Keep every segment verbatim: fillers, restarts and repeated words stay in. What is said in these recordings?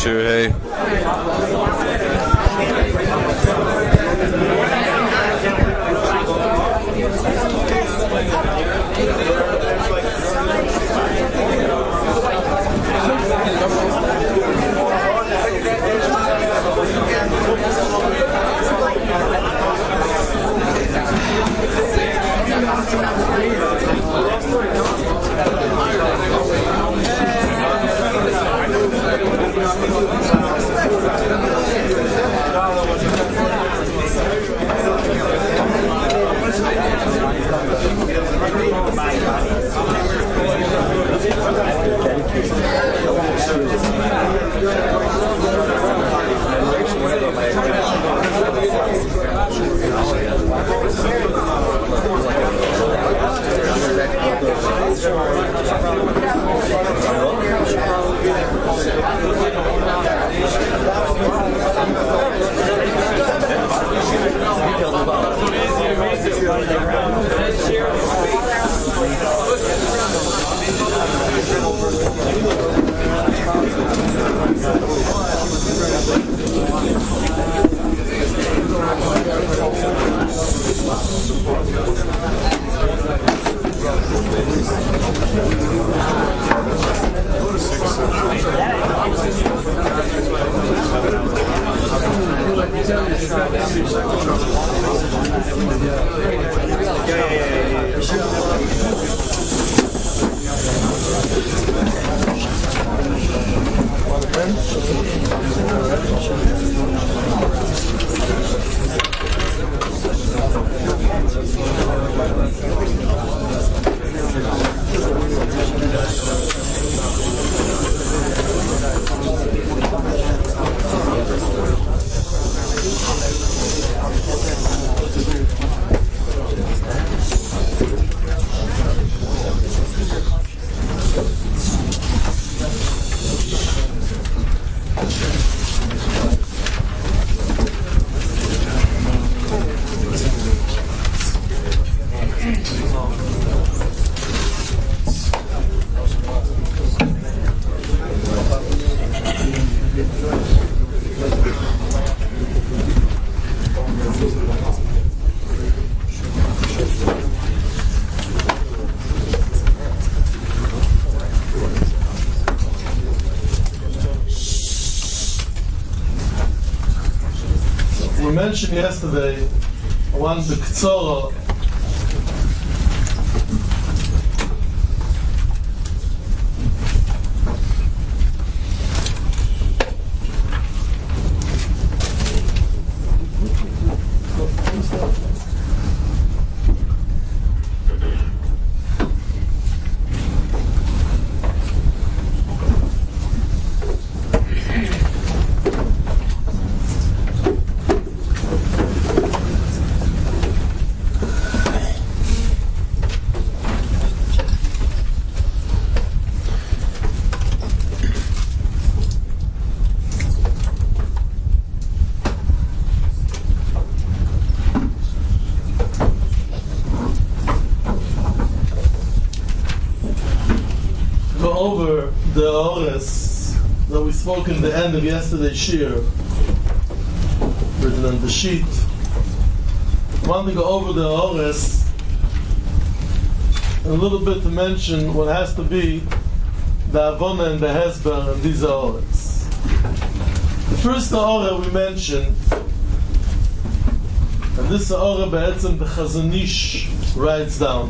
Sure, hey. Mentioned yesterday, one the Ktsora over the Ores that we spoke in the end of yesterday's shir, written on the sheet. I want to go over the Ores a little bit to mention what has to be the Avona and the Hesber and these Ores. The first Ore we mentioned, and this Ore Be'etzem the Chazon Ish writes down.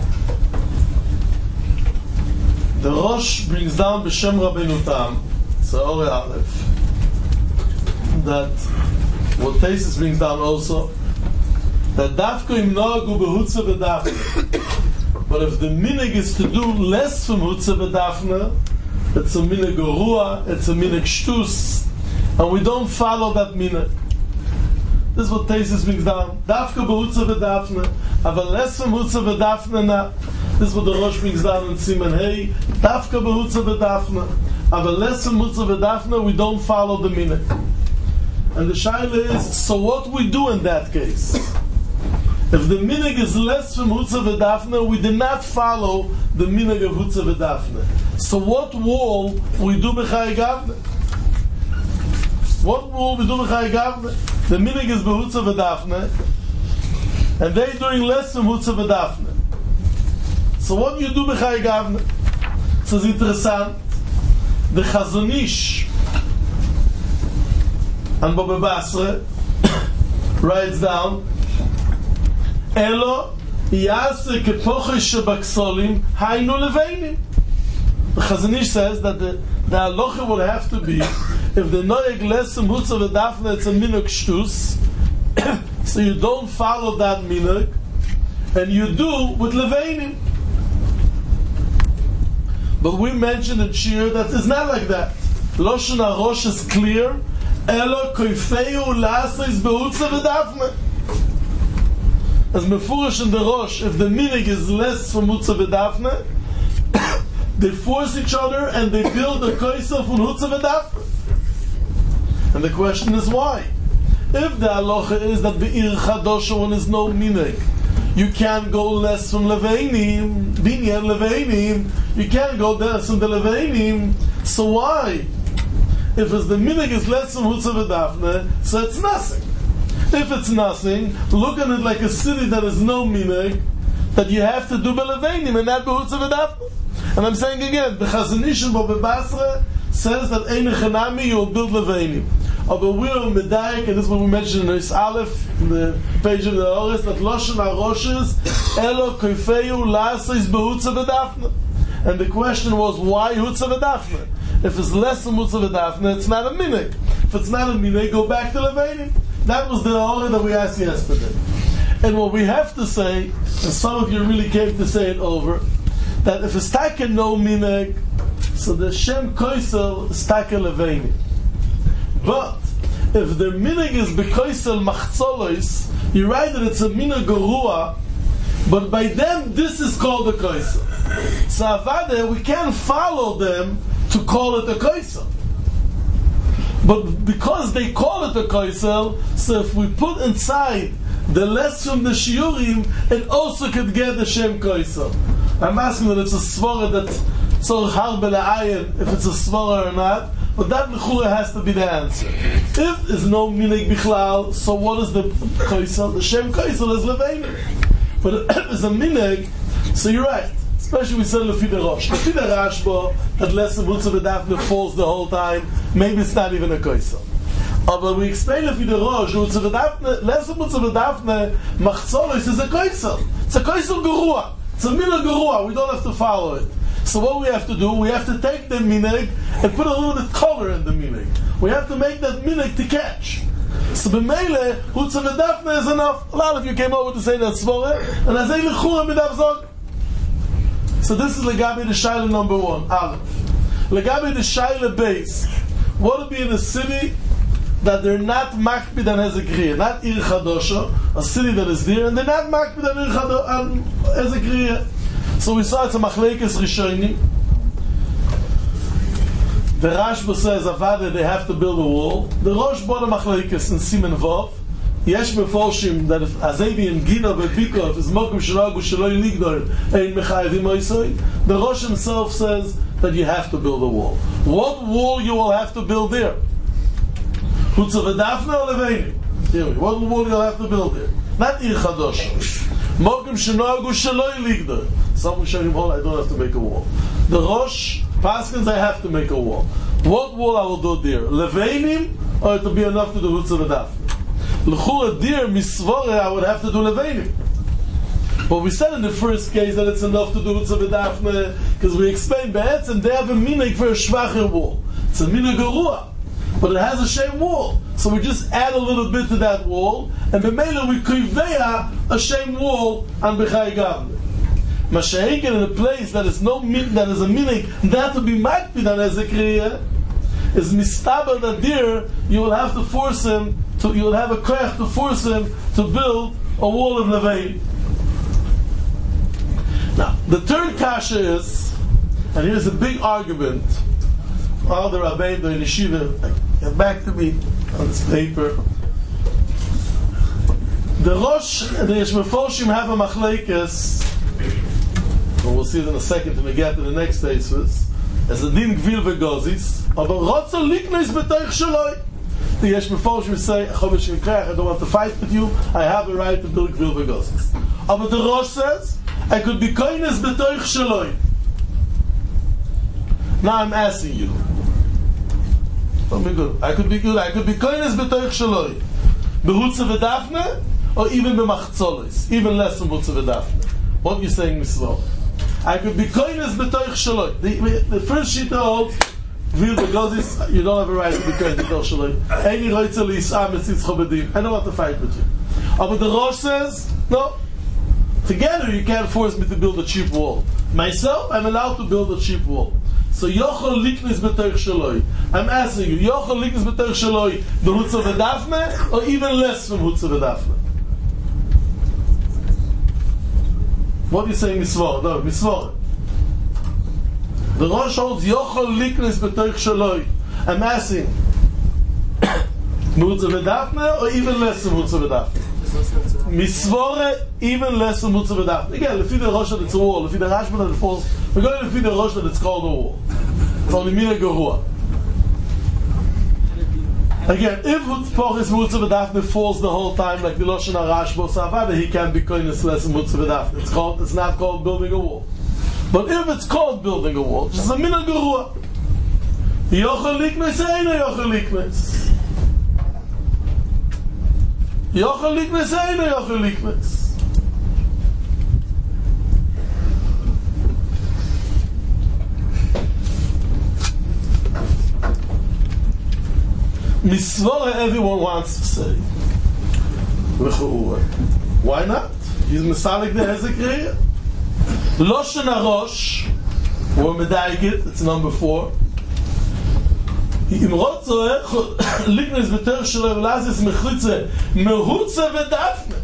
The Rosh brings down B'Shem Rabbeinu Tam, so Ore Aleph, that what Tesis brings down also, that Dafko im Noagu Behutze B'Dafne, but if the minig is to do less from Hutze B'Dafne, it's a minig Ruah, it's a minig Shtus, and we don't follow that minig. This is what Tesis brings down. Dafko Behutze B'Dafne, aber less from Hutze B'Dafne na. This is what the Rosh brings down in Siman Hey. Dafka behutza v'dafna. Aber less from hutza v'dafna, we don't follow the minhag. And the shaila is, so what we do in that case? If the minhag is less from hutza v'dafna, we did not follow the minhag of hutza v'dafna. So what wall we do b'chai gavna? What rule we do b'chai gavne? The minig is behutza v'dafne, and they doing less than hutza v'dafne. So what do you do b'chai gavne? So it's interessant. The Chazon Ish and Baba Basra writes down, Elo yase kepoche shebaksolim hainu leveinim. The Chazon Ish says that the, the halacha would have to be, if the noyeg lesem hutza v'dafne, it's a minuk shtus, so you don't follow that minuk, and you do with leveinim. But we mentioned in Shir that it's not like that. Loshen HaRosh is clear. Elo koifeu la'asais behutza v'dafne. As mefurish in the Rosh, if the minig is less from hutza v'dafne, they force each other and they build a koisa from hutza v'dafne. And the question is why? If the halacha is that be'ir chadosha when there's no minig, you can't go less from leveinim, binyan leveinim, you can't go less from the leveinim, so why? If it's the minig is less from hutza v'dafne, so it's nothing. If it's nothing, look at it like a city that is no minig, that you have to do beleveinim and not behutza v'dafne. And I'm saying again, the Chazon Ish and Baba Basra says that ein echanami you will build leveinim. Aber we are medayik, and this is what we mentioned in Is Aleph, in the page of the Oris, that Loshen HaRosh is Elo koifeu la'asais behutza v'dafne. And the question was, why hutza v'dafne? If it's less than hutza v'dafne, it's not a minig. If it's not a minig, go back to leveinim. That was the order that we asked yesterday. And what we have to say, and some of you really came to say it over, that if it's taken no minig, so the Shem Koisel is taken leveinim. But if the minig is bekoisel machzolois, you write that it's a minig gerua, but by them this is called a koisel. So avade, we can't follow them to call it a koisel. But because they call it a koisel, so if we put inside the less from the shiurim, it also could get the shem koisel. I'm asking that it's a svara that tzor harbe la'ayin, if it's a svara or not. But that l'chura has to be the answer. If there's no minig bichlal, so what is the koisel? The shem koisel is leveinim. But if there's a minig, so you're right. Especially we said lefi the Rosh. Lefi the Rashba, that less of hutza v'dafne falls the whole time. Maybe it's not even a koisel. Uh, but we explain lefi the Rosh, hutza v'dafne, less of hutza v'dafne, machzolos is a koisel. It's a koisel gerua. It's a minig gerua. We don't have to follow it. So what we have to do, we have to take the minig and put a little bit of color in the minig. We have to make that minig to catch. So b'meile, hutza v'dafne is enough. A lot of you came over to say that svore, and I say l'chura midav zog. So this is legabi the shaila number one, Aleph. Legabi the shaila base. What would be in a city that they're not makbid on Ezekriya, not Ir Chadosha, a city that is there, and they're not makbid on Ir Chadosha, on Ezekriya. So we saw it's a machlekes rishonim. The Rashba says avada they have to build a wall. The Rosh bought a machlekes in Simen Vov. Yesh meforshim that if Azebi and Gina v'Pikov is mokum shelagu shelo yinigdor ein mechayavim oisoi. The Rosh himself says that you have to build a wall. What wall you will have to build there? Hutza v'dafne or leveinim? What wall you'll have to build there? Not Ir Chadosha. Mokum shelagu shelo yinigdor. Some will show him, oh, I don't have to make a wall. The Rosh, Paskins, I have to make a wall. What wall I will do there? Leveinim, or it will be enough to do hutza v'dafne? L'chura dir misvore, I would have to do leveinim. But we said in the first case that it's enough to do hutza v'dafne, because we explained be'etz, and they have a minig for a shvacher wall. It's a minig gerua, but it has a shem wall. So we just add a little bit to that wall, and b'meila we kriveya a shem wall on b'chai gavne. Mashayikin in a place that is no min, that is a minig, that to be makbid on Ezekriya, is mistaber that there you will have to force him to, you will have a koyach to force him to build a wall of levein. Now the third kasha is, and here's a big argument. All the rabbeim, the yeshiva, get back to me on this paper. The Rosh and the Yeshmefoshim have a machlekes. And we'll see it in a second when we get to the next stages. As a din gvil v'gozis, aber rotzo liknois b'toich shaloi. the Yesh Mefosh will say, I don't want to fight with you, I have a right to build Gvil V'Gozis. But the Rosh says, I could be koines b'toich shaloi. Now I'm asking you. Don't be good. I could be good. I could be koines b'toich shaloi. Behutze v'dafne, or even b'machzolis. Even less than Behutze v'dafne. What are you saying, Misvah? I could be koines b'toich shaloi. The, the first shita holds, Gvil V'Gozis, you don't have a right to be koines b'toich shaloi. Eini roitze li'isam etzitz chobedim. I don't want to fight with you. But the Rosh says, no. Together you can't force me to build a cheap wall. Myself, I'm allowed to build a cheap wall. So Yochel Liknis B'Toich Shaloi. I'm asking you, Yochel Liknis B'Toich Shaloi, the Hutza V'Dafne, or even less from Hutza V'Dafne? What are you saying, Misvor? No, Misvor. The Rosh holds Yochel Liknis B'Toich Shaloi. I'm asking, Hutza V'Dafne, or even less from Hutza V'Dafne? Misvore, even less than Mutza V'Dafne. Again, if you the Rosh that it's a wall, if you the Rashban that it falls, we're going to feed the Rosh that it's called a wall. It's only Mina Gerua. Again, if Pochis Mutza V'Dafne falls the whole time, like the Loshen HaRashba, Savada, he can't be koines less than Mutza V'Dafne. It's called, it's not called building a wall. But if it's called building a wall, it's a Mina Gerua. Yochel Liknes, Eina Yochel Liknes. Yochel Liknes, Eina Yochel Liknes. Misvora everyone wants to say. Why not? He's Mesalik the Hezekriya. Loshen HaRosh, or Medaigit, it's number four. Im Rotzoe, Liknes B'Ter Shelo V'Lazis Mechitze, Mehutze V'Dafne.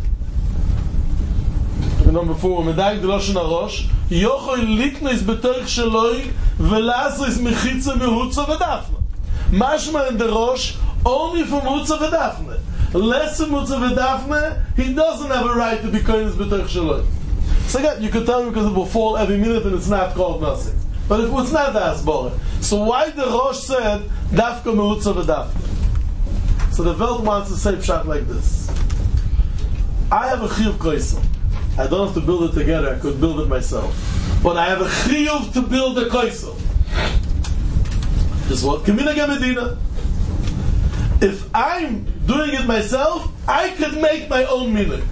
Number four, Medaigit Loshen HaRosh, Yochel Liknes B'Ter Shelo V'Lazis Mechitze, Mehutze V'Dafne. Mashma in the Rosh, only for Mutza V'Dafne. Less than Mutza V'Dafne, he doesn't have a right to be koines b'toich shaloi. So again, you could tell me because it will fall every minute and it's not called nothing. But it was not the Asbora. So why the Rosh said, Dafka Mutza V'Dafne? So the Welt wants to say pshat like this. I have a chiyuv koisel. I don't have to build it together, I could build it myself. But I have a chiyuv to build a koisel. This is what Kamina Medina. If I'm doing it myself, I could make my own minhag.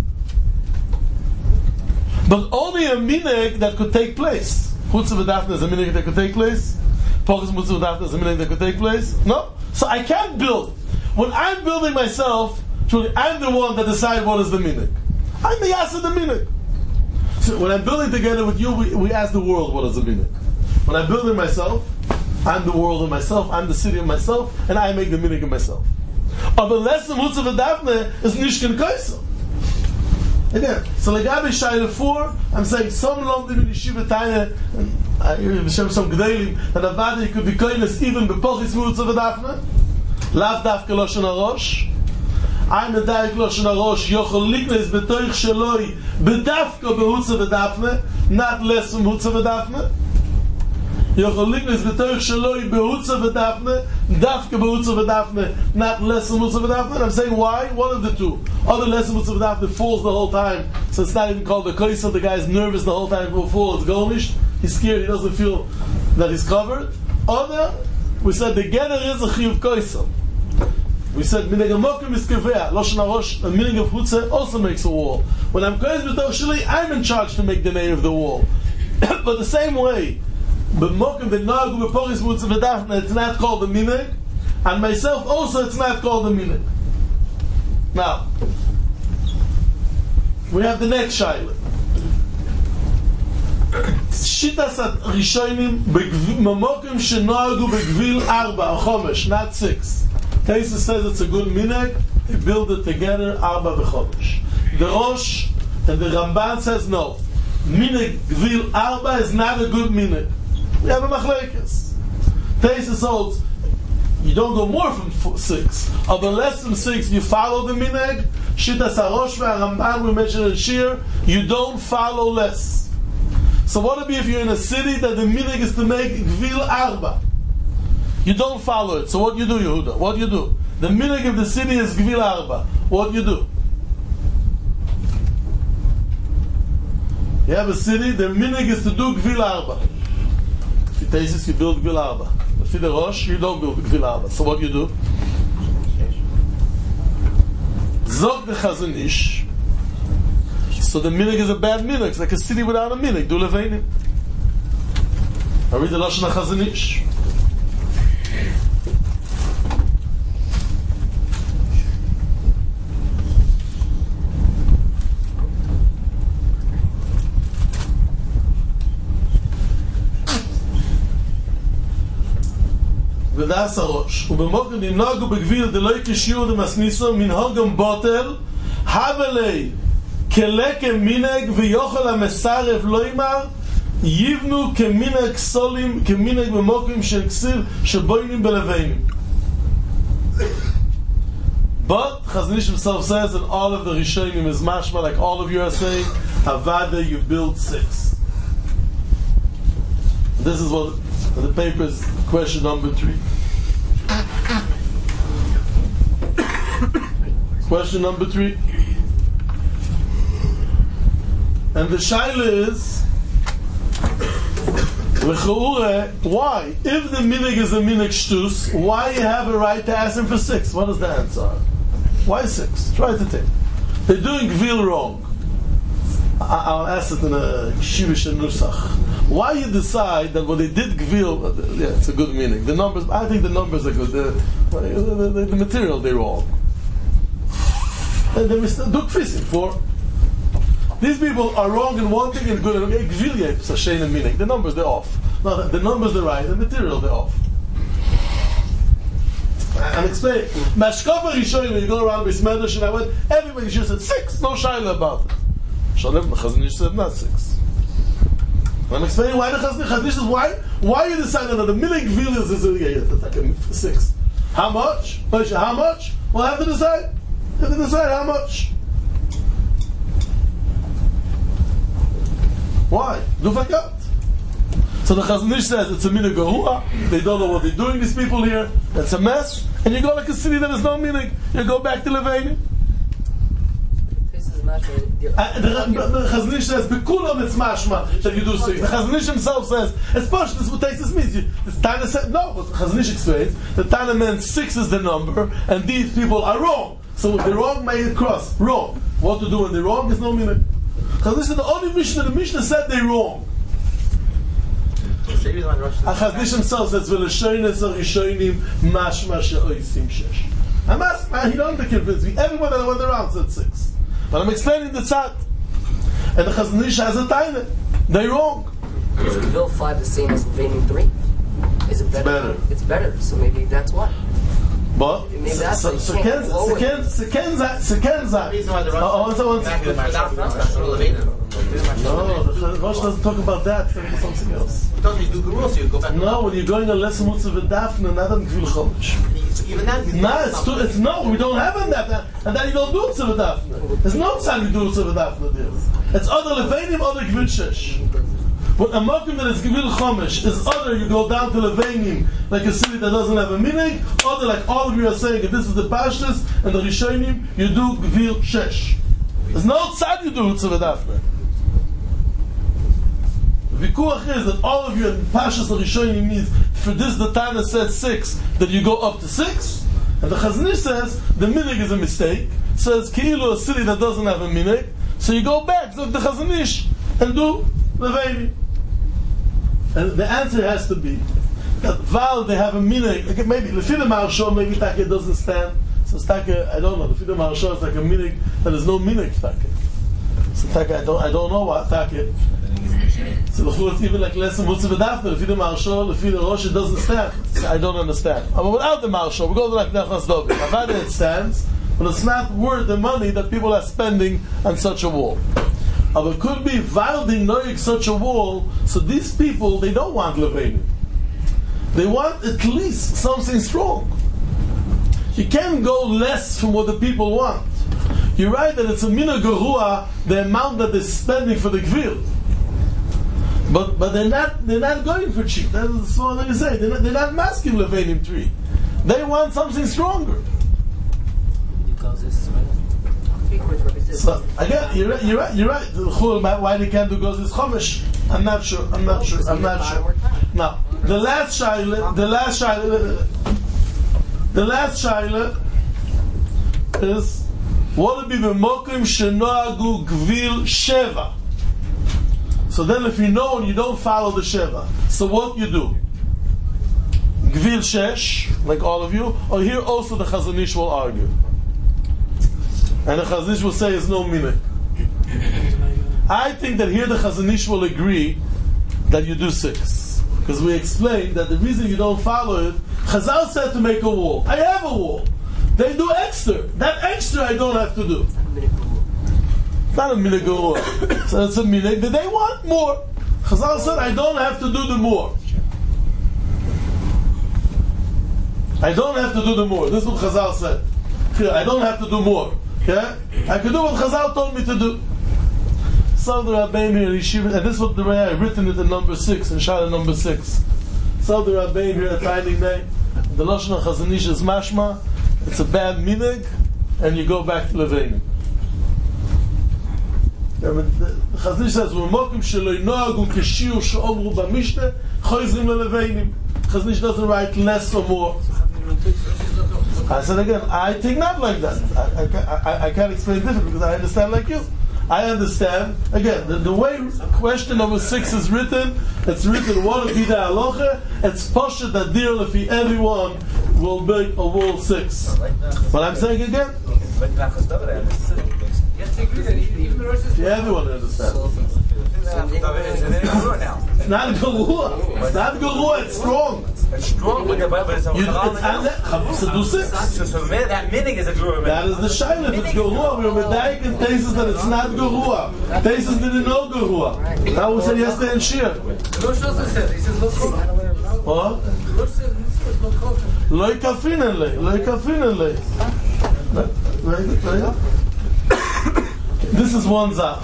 But only a minhag that could take place. Chutz v'dafne is a minhag that could take place. Pochus mutz v'dafne is a minhag that could take place. No? So I can't build. When I'm building myself, truly, I'm the one that decides what is the minhag. I'm the yasa the minhag. So when I'm building together with you, we, we ask the world what is the minhag. When I'm building myself, I'm the world of myself, I'm the city of myself, and I make the minhag of myself. But less than Mutza V'Dafne is Nishkin Koisel. Again, so like Abba Shaila four, I'm saying some lomdim in Yeshiva Taina, and I hear some G'deilim, that Avada could be koines even bepochis Mutza V'Dafne, lav dafka Loshen HaRosh. I'm a daik Loshen HaRosh, yochel liknes b'toich sheloi, b'dafka b'Mutza V'Dafne, not less than Mutza V'Dafne. Yochel liknes b'toich sheloi b'Mutza V'Dafne, dafka b'Mutza V'Dafne, not less than Mutza V'Dafne. And I'm saying why? One of the two. Other less than Mutza V'Dafne falls the whole time, so it's not even called the koisel. The guy's nervous the whole time it will fall. It's gomish. He's scared. He doesn't feel that he's covered. Other, we said the getter is a chiyuv koisel. We said minhag hamokim is keveh. Loshen HaRosh, a minhag of Hutze also makes a wall. When I'm koines b'toich sheloi, I'm in charge to make the name of the wall. But the same way, b'mokim v'nagu b'pochis Mutza V'Dafne, it's not called the minhag, and myself also it's not called the minhag. Now, we have the next shaila. Shitas at Rishonim b'mokim shenoagu b'gvil arba, or chomesh, not six. Taisa says it's a good minhag, they build it together, arba v'chomesh. The Rosh and the Ramban says no. Minhag gvil arba is not a good minhag. We have a machlekes. Taisa holds you don't go more from four, six. Of the less than six, you follow the minhag. Shitas HaRosh v'Ramban we mentioned in Shir, you don't follow less. So what would it be if you're in a city that the minhag is to make gvil arba? You don't follow it. So what do you do, Yehuda? What do you do? The minhag of the city is Gvil Arba. What do you do? You have a city, the minhag is to do Gvil Arba. If you taste this, you build Gvil Arba. If you the Rosh, you don't build Gvil Arba. So what do you do? Zog the Chazon Ish. So the minhag is a bad minhag. It's like a city without a minhag. Do Leveinim. I read the Lashon HaChazon Ish. ודאס הראש ובמוקד נמנוגו בגביל דלוי כשיור דמסניסו מנהוגם בוטל הבלי כלקם מינג ויוכל המסרב לא ימר יבנו כמינג סולים כמינג במוקים של כסיר שבוינים בלביינים. But Chazon Ish himself says that all of the Rishonim is mashma, like all of you are saying, Havada, you build six. This is what the paper is, question number three. Question number three. And the shaila is, why? If the minhag is a minhag shtus, why you have a right to ask him for six? What is the answer? Why six? Try to think. They're doing gvil wrong. I'll ask it in a shivish and nusach. Why you decide that when they did gvil, yeah, it's a good meaning. The numbers, I think the numbers are good. The, the, the, the material they're wrong. And they mistake do kfisim for. These people are wrong in one thing and good in another. Gvil it's a shame and meaning. The numbers they're off. No, the numbers they're right. The material they're off. I'm explaining. Mashkafa Rishonim, when you go around with Medrash, and I went, everybody just said six. No shaila about it. Shalem, the Chazon Ish said not six. I'm explaining why the Chazon Ish says why. Why you decided that the minhag gvil is is like a six. How much? How much? We'll have to decide. Have to decide how much. Why? Do fakat. So the Chazon Ish says it's a minhag gehua. They don't know what they're doing. These people here. It's a mess. And you go like a city that is no minhag. You go back to Leveinim. Uh, the the Chazon Ish says bekulam it's mashma that you do six. The Chazon Ish himself says it's posh. This is what takes this means. You, the Tana said no. But Chazon Ish explains the Tana meant six is the number, and these people are wrong. So if they're wrong, may it cross wrong. What to do when they're wrong is no meaning. Chazon Ish said the only Mishnah the Mishnah said they're wrong. Chazon Ish himself says v'l'shoynes harishonim mashma she'oisim shesh. I'm asking. He don't convince me. Everyone that went around said six. But I'm explaining the tzad. And the Chazon Ish has a taina. They're wrong. Is Gvil five the same as Leveinim three? Is it better? It's better. It's better. So maybe that's why. But maybe that's so so Kenza so Kenza so Kenza. Oh, so one second. No, the Rosh doesn't talk about that. It's talking about something else. No, when you're going on lesson mutzav and dafna, not on gvil chodesh. Even that, no, it's, too, it's no. We don't have on that, and then you don't do mutzav and dafna. There's no time you do mutzav and dafna. It's other leveinim, other gvil shesh. But a mokum that is gvil chomesh is other. You go down to leveinim like a city that doesn't have a meaning. Other like all of you are saying, if this is the pashtus and the rishonim, you do gvil shesh. There's no time you do mutzav and dafna. The vikuach is that all of you in Pashas Rishonim means for this the Tana said six, that you go up to six, and the Chazon Ish says the minhag is a mistake. Says Keilu a city that doesn't have a minhag, so you go back to the Chazon Ish and do Leveinim. And the answer has to be that while they have a minhag, maybe Lefila Marshal maybe Taka doesn't stand. So Taka, I don't know. Lefila Marshal is like a minhag that is no minhag Taka. So Taka, I don't, I don't know what Taka. So the church even like less than mutzav v'dafna. If you the marshal, if you the rosh, it doesn't stand. I don't understand. But without the marshal, we go to like nechnas dovi. Avada it stands, but it's not worth the money that people are spending on such a wall. But it could be while they know such a wall. So these people they don't want leveinim. They want at least something strong. You can't go less from what the people want. You're right that it's a minhag gehua, the amount that they're spending for the gvil. But but they're not they're not going for cheap. That's what they say. They're not, they're not masking Leveinim three. They want something stronger. So again, you're right. You're right. You're right. The chul, why they can't do goes is chomish. I'm not sure. I'm not sure. I'm not sure. Now, the last shaila, the last shaila, the last shaila is what would be the mokim shenoagu gvil sheva. So then, if you know and you don't follow the sheva, so what you do? Gvil shesh, like all of you, or here also the Chazon Ish will argue. And the Chazon Ish will say it's no minute. I think that here the Chazon Ish will agree that you do six. Because we explained that the reason you don't follow it, Chazal said to make a wall. I have a wall. They do extra. That extra I don't have to do. It's not a minute gurua. So it's a minute, but they want more. Chazal said I don't have to do the more. I don't have to do the more. This is what Chazal said. I don't have to do more. Okay? I can do what Chazal told me to do. So the Rabbeim here, Yeshiva, and this is what the way I've written it in number six, in Shara number six. So the Rabbeim here, finding name, the Lashon of Chazon Ish is mashma, it's a bad minig, and you go back to Leveinu. The Chazon Ish says, "V'mokim shelo yinoagu k'shiur she'omru b'mishneh, choizrim leLeveinim." Chazon Ish doesn't write less or more. I said again, I think not like that. I, I, I can't explain different because I understand like you. I understand. Again, the, the way question number six is written, it's written, what would be the halacha? It's poshet that dear if everyone will make a wall six. But I'm saying again, yeah, everyone understands. It's not Gurua. It's not Gurua, it's strong. It's strong, but it's a you, it's so do six. So, so that meaning is a Gurua. That is the shayla. If it's Gurua, we're medayik in cases that it's not Gurua. Cases didn't know Gurua. Now we said yesterday in Shir. Rosh also says, he says, no kofin. What? Rosh says, no kofin. Loi kafinenle. Loi kafinenle. Very good, very good. This is one zach.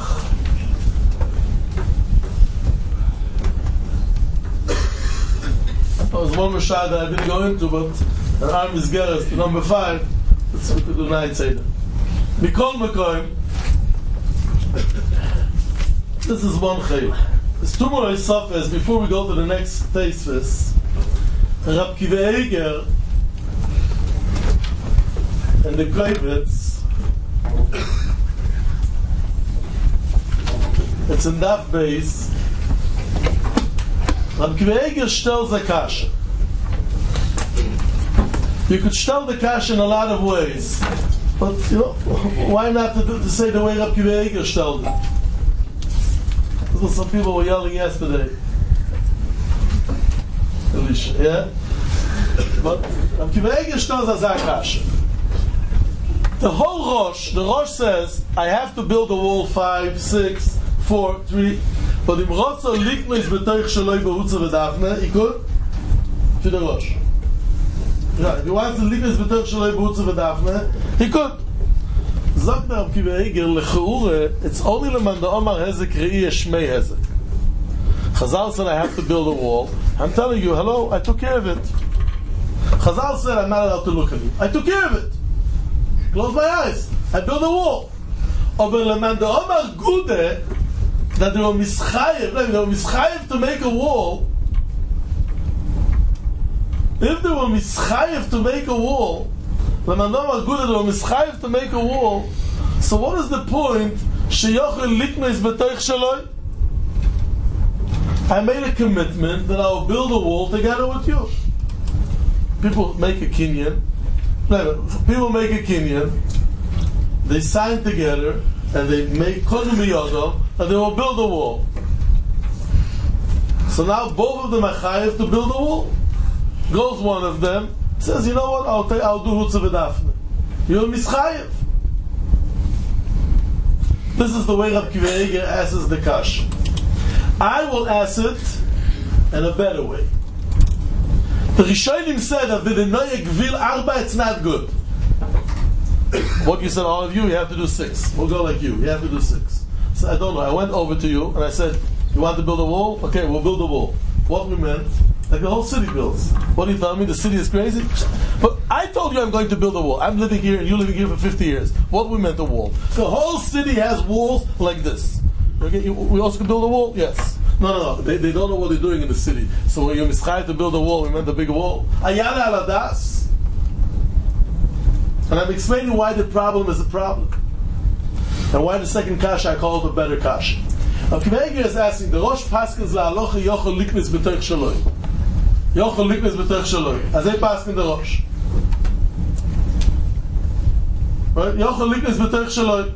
There was one Mashad that I didn't go into, but an arm is Geras to number five. Let's see what we do now and say that. Mikol Mekoim. This is one chayil. There's two more Isafes before we go to the next Teisves. Rab Kiva Eiger and the Koivitz. It's in Daf base. Rab Kiva Eiger stells a kasha. You could stell the kasha in a lot of ways, but you know, why not to, to say the way Rab Kiva Eiger stelled it? That's what some people were yelling yesterday. Elisha, yeah? But Rab Kiva Eiger stells as a kasha. The whole Rosh, the Rosh says, I have to build a wall five, six, four, three. But im Rotzo liknis betoich shaloi behutze v'dafne, he could? To the Rosh. Yeah, if he wants to liknis betoich shaloi behutze v'dafne, he could. Sagt Rab Kiva Eiger, lecheure, it's only leman da Omar hezek re'i shmei hezek. Chazal said, I have to build a wall. I'm telling you, hello, I took care of it. Chazal said, I'm not allowed to look at you. I took care of it. Close my eyes. I built a wall. Aber leman da Omar gude, that they were mischayev, they were mischayev to make a wall. If they were mischayev to make a wall, leman da Omar gude, they were mischayev to make a wall, so what is the point? Sheyochel liknes betoich shaloi? I made a commitment that I will build a wall together with you. People make a kinyan. People make a kinyan. They sign together and they make kodem yodom and they will build a wall. So now both of them are chayiv to build a wall. Goes one of them, says, you know what? I'll take, I'll do hutza v'dafne. You're mischayiv. This is the way Rab Kiva Eiger asks the kash. I will ask it in a better way. The Rishonim said that the Noye Gvil Arba, it's not good. What you said, all of you, you have to do six. We'll go like you, you have to do six. So I don't know, I went over to you and I said, you want to build a wall? Okay, we'll build a wall. What we meant, Like the whole city builds. What do you tell me? The city is crazy? But I told you I'm going to build a wall. I'm living here and you're living here for fifty years. What we meant a wall? The whole city has walls like this. Okay, we also can build a wall? Yes. No, no, no. They, they don't know what they're doing in the city. So when you're mischayev to build a wall, we meant a bigger wall. Ayala aladas. And I'm explaining why the problem is a problem. And why the second kasha I call it a better kasha. Now, Kivegi is asking, the Rosh Paskins la'alocha yochel liknis b'toich shaloi. Yochel liknis b'toich shaloi. As they paskin the Rosh. Right? Yochel liknis b'toich shaloi.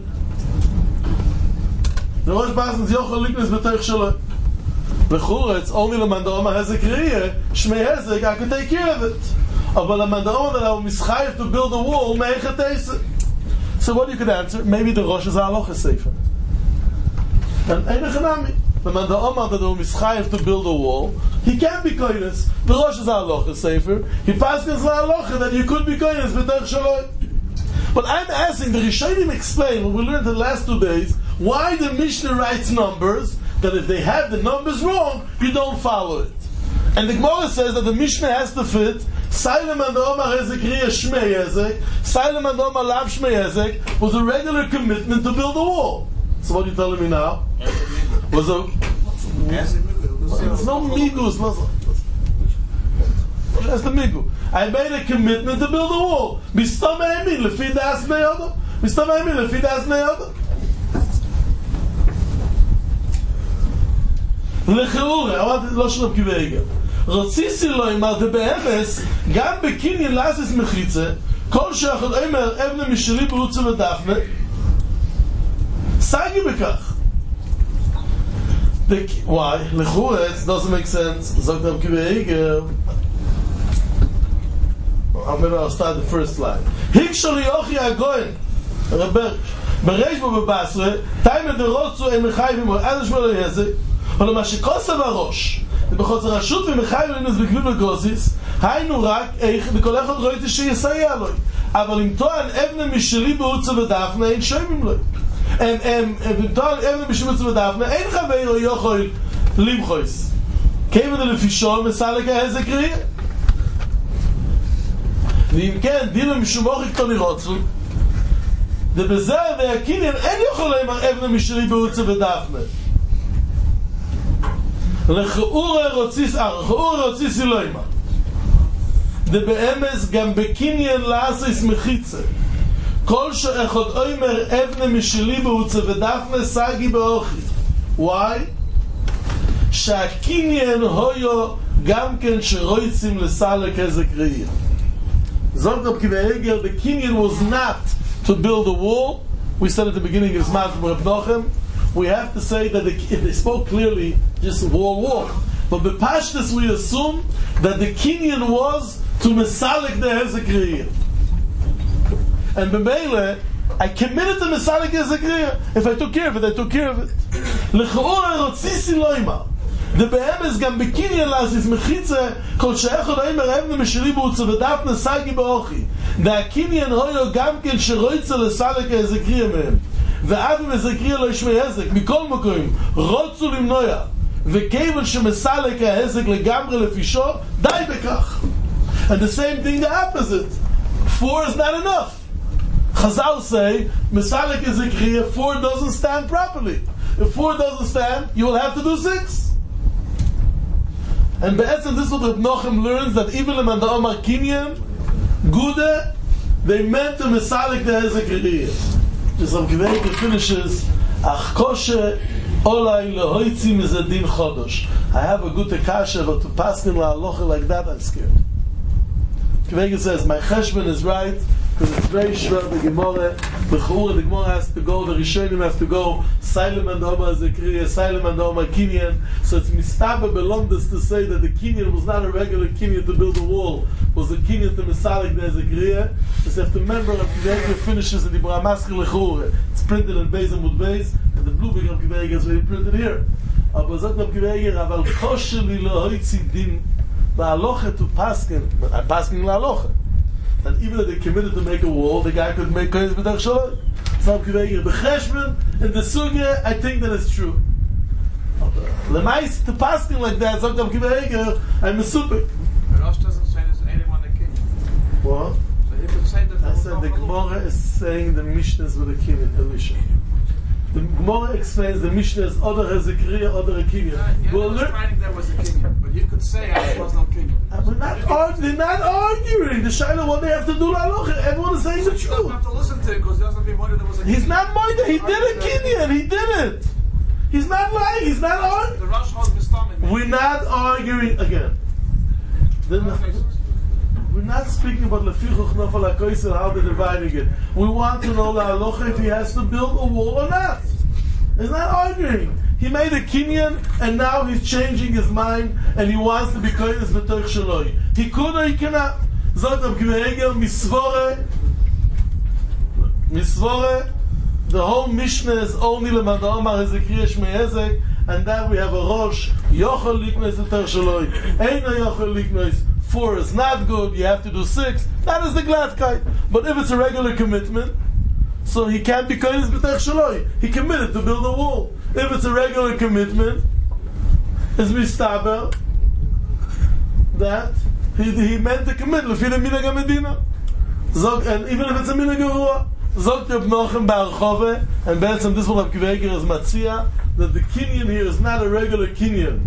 The Rosh Paskins yochel liknis b'toich shaloi. L'chura, it's only the Mandaroma has a kriya, Shmei Hezek, I can take care of it. But the Mandaroma that I will mischayev to build a wall, me'echatese. So what you could answer? Maybe the Rosh is halacha sefer. And Einachanami, the Mandaroma that will mischayev to build a wall, he can be koines. The Rosh is halacha sefer. He passes la halacha that you could be koines b'toich shaloi. But I'm asking, the Rishonim explain, what we learned the last two days, why the Mishnah writes numbers, that if they have the numbers wrong, you don't follow it. And the Gemara says that the Mishnah has to fit Sailem and Omar Hezek Riya Shmei Hezek, Sailem and Omar Lav Shmei Hezek was a regular commitment to build a wall. So what are you telling me now? Was a there's no migus. That's the migu. I made a commitment to build a wall. Mistam Emin lefi das neyada. Mistam Emin lefi das neyada. Lecheur, I want to listen up Kivegi. Rotzisi lo imar de be'emes, gam bekinyin lasis mechitze, kol she'achad omer evne misheli be'utze v'dafne, sagi bekach. Why? Lecheur, it doesn't make sense. Zogt up Kivegi. Maybe I'll start the first line. Hikshol yochi agoyen, Rebbe, bereish bo bebasre, taime de rotzu em mechayvim o adash melo yezek, אבל מה שכוסף הראש ובחוסר רשות ומחייב לנס בגביב לגוזיס היינו רק איך בכל אחד ראיתי שיסייע לו אבל אם טוען אבנה משלי בהוצה ודפנה אין שוימים לו אם טוען אבנה משלי בהוצה ודפנה אין חבר או יוכל למחויס כיוון לפשול מסלק ההזק ראי ואם כן דינו משומוך כתוני רוצו ובזה והקניין אין יוכל לאמר אבנה משלי בהוצה ודפנה לכאורה רוציס לכאורה רוציס אלוהימה דבאמס גם בקניין לעשיס מחיצה כל שאחד אומר אבנה משלי בהוצה ודפנה סגי באוכי why? שהקניין הויו גם כן שרויצים לסלק איזה קריאה זאת רב כבהגר the Kinyan was not to build a wall we said at the beginning of Zman from Reb Nochem we have to say that the, if they spoke clearly, just wall, wall. But b'pashtus we assume that the Kinyan was to mesalik the Hezekriya. And b'meile, I committed to mesalik Hezekriya. If I took care of it, I took care of it. L'cha'or rotzisi loima. The be'emes gam b'Kinyan lasis mechitze kol she'echod oimer evne mesheli b'utze v'dafne sagi ba'ochi. The Kinyan hoyo gam ken sheroitze lesalik Hezekriya mehem. ואבי מזכריה לא ישמי הזק מכל מקום רוצו למנוע וכיוון שמסלק ההזק לגמרי לפישו די בכך and the same thing the opposite four is not enough Chazal say מסלק הזכריה four doesn't stand properly if four doesn't stand you will have to do six and בעצם this is what Reb Nochem learns that even in the Omar Kinyan Gude they meant to מסלק the הזכריה Just Rav Kivegi finishes Ach koshe olai lehoitzi mizadin chodosh I have a good tekasha but to pass in la halacha like that I'm scared Kivegi says my cheshbon is right because it's very shver the Gemara the Chura the Gemara has to go the Rishonim have to go Sailem and Omar Zekriya Sailem and Omar Kinyan so it's mistaber belongs to say that the Kinyan was not a regular Kinyan to build a wall was a Kinyan to Mesalik the Zekriya just have to remember that Kivegi finishes in the Brahmaskir Lechura it's printed in Beis and Mud Beis and the blue book of Kivegi is really printed here aber sagt of Kivegi aval kosher li lehoitzi din la'alocha to paskin but I paskin la'alocha that even if they committed to make a wall, the guy could make koyes b'dach shalom. So I'm Kivegi, the cheshbon and the sugya, I think that it's true. The mice to passing like that, sagt Rabbi Akiva Eiger, I'm a super. The Rosh doesn't say there's anyone a king. What? So you could say that there I was said no the Malach. Gemara is saying the Mishnahs with a Kinyan, Elisha. The Gemara explains the Mishnah is other Hezekiah, other a Kinyan. Yeah, yeah, Well, I was learn- writing there was a king, but you could say uh, there was no king. Uh, We're not arguing. They're not arguing. The Shaila, what they have to do, Lalocha. Everyone is saying the You don't truth. have to listen to it because there doesn't be money there was a king. He's not Moida. He did a Kinyan. He did it. He's not lying. He's not arguing. The Rosh holds Mistamim. We're not arguing again. The- We're not speaking about Lefichuch Nofal HaKoisel, how they're dividing it. We want to know Lalocha if he has to build a wall or not. He's not arguing. He made a Kinyan and now he's changing his mind and he wants to be Kodesh B'toich Shaloi. He could or he cannot. Zot Rabbi Akiva Eiger, Misvore, Misvore, the whole Mishnah is only Lemad Omar Hezekiah Shmei Hezek, and then we have a Rosh, Yochel Liknois B'toich Shaloi, Eino Yochel Liknois. Four is not good, you have to do six. That is the Gladkeit. But if it's a regular commitment, so he can't be Kodesh B'toich Shaloi. He committed to build a wall. If it's a regular commitment, it's mistaber that he, he meant to commit Lefi the Minhag HaMedina. Zog, and even if it's a Minhag HaRuah, Zog Reb Nochem Bar-Chove, and Be'etzem this one Rabbi Akiva Eiger is Matzia, that the Kinyan here is not a regular Kinyan.